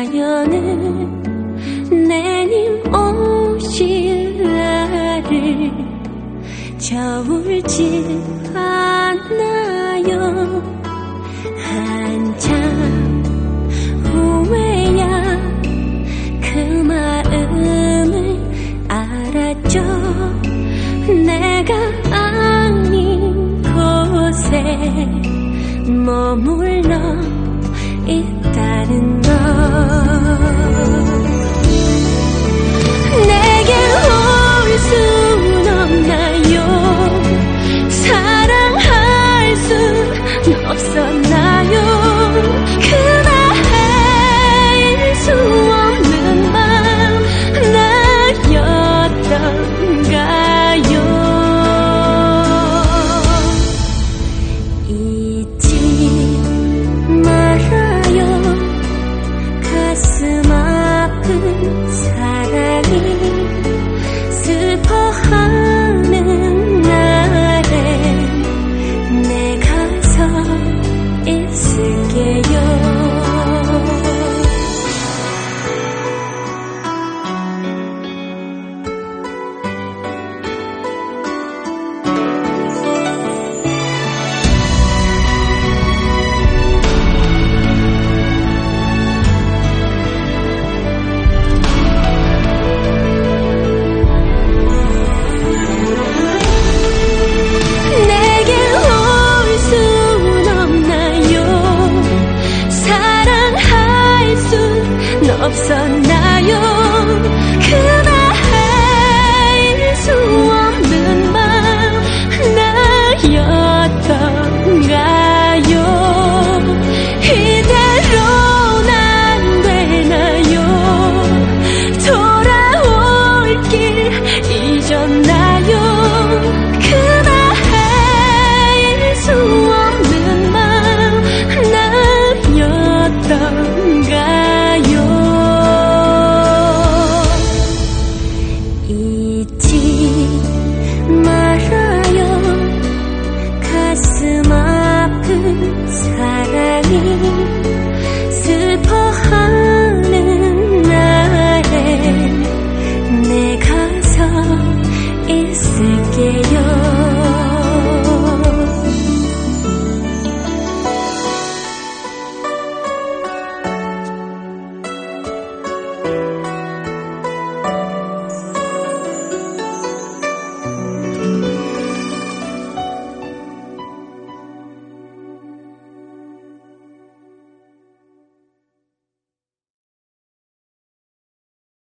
사연은 내님 오실 날을 저울지 않나요. 한참 후에야 그 마음을 알았죠. 내가 아닌 곳에 머물러 있다는 것. 내게 올 순 없나요? 사랑할 순 없었나요? 그대일 수 없는 맘 나였던가요? 잊지 말아요. 가슴 아픈 사랑이 슬퍼하는 날에 내 가서 있을게요. 없었나?